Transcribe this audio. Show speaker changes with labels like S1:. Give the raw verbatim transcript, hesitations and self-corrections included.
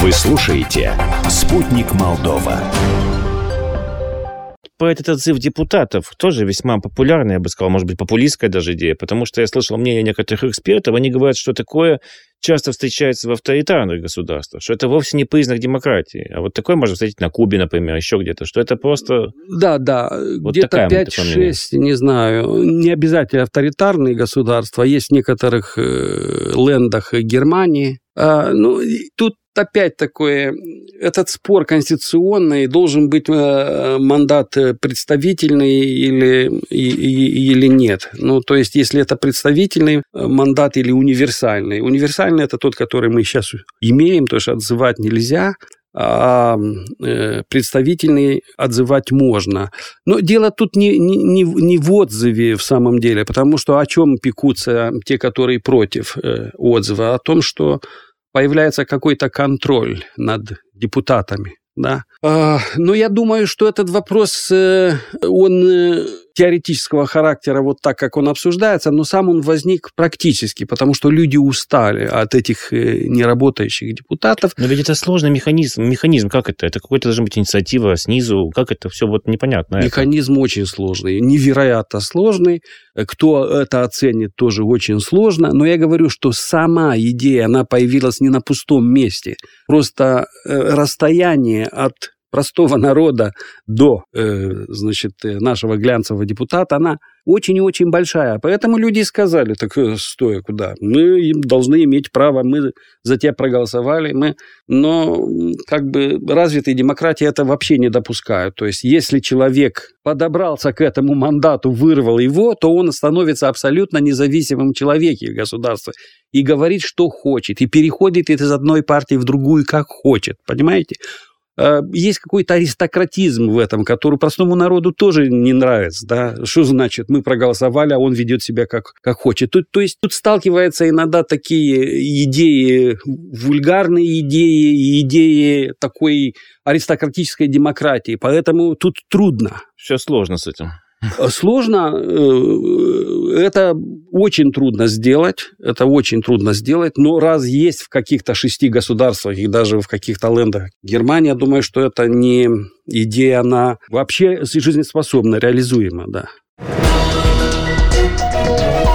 S1: Вы слушаете «Спутник Молдова».
S2: Этот отзыв депутатов тоже весьма популярный, я бы сказал, может быть, популистская даже идея, потому что я слышал мнение некоторых экспертов, они говорят, что такое часто встречается в авторитарных государствах, что это вовсе не признак демократии, а вот такое можно встретить на Кубе, например, еще где-то, что это просто...
S3: Да, да,
S2: вот
S3: где-то пять-шесть, не знаю, не обязательно авторитарные государства, есть в некоторых э, лендах Германии. А, ну, тут опять такое, этот спор конституционный, должен быть мандат представительный или, или нет. Ну, то есть, если это представительный мандат или универсальный. Универсальный – это тот, который мы сейчас имеем, то есть отзывать нельзя, а представительный отзывать можно. Но дело тут не, не, не в отзыве в самом деле, потому что о чем пекутся те, которые против отзыва? О том, что появляется какой-то контроль над депутатами. Да? Но я думаю, что этот вопрос, он теоретического характера, вот так, как он обсуждается, но сам он возник практически, потому что люди устали от этих неработающих депутатов.
S2: Но ведь это сложный механизм. Механизм, как это? Это какой-то должна быть инициатива снизу, как это все вот непонятно.
S3: Механизм это. Очень сложный, невероятно сложный. Кто это оценит, тоже очень сложно. Но я говорю, что сама идея, она появилась не на пустом месте. Просто расстояние от простого народа до, э, значит, нашего глянцевого депутата, она очень и очень большая. Поэтому люди сказали, так стой, куда? Мы должны иметь право, мы за тебя проголосовали, мы... но как бы развитые демократии это вообще не допускают. То есть, если человек подобрался к этому мандату, вырвал его, то он становится абсолютно независимым человеком в государстве и говорит, что хочет, и переходит из одной партии в другую, как хочет. Понимаете? Есть какой-то аристократизм в этом, который простому народу тоже не нравится. Да? Что значит, мы проголосовали, а он ведет себя как, как хочет. Тут, то есть тут сталкиваются иногда такие идеи, вульгарные идеи, и идеи такой аристократической демократии. Поэтому тут трудно.
S2: Все сложно с этим.
S3: Сложно, это очень трудно сделать, это очень трудно сделать, но раз есть в каких-то шести государствах и даже в каких-то лендах Германии, я думаю, что это не идея, она вообще жизнеспособна, реализуема, да.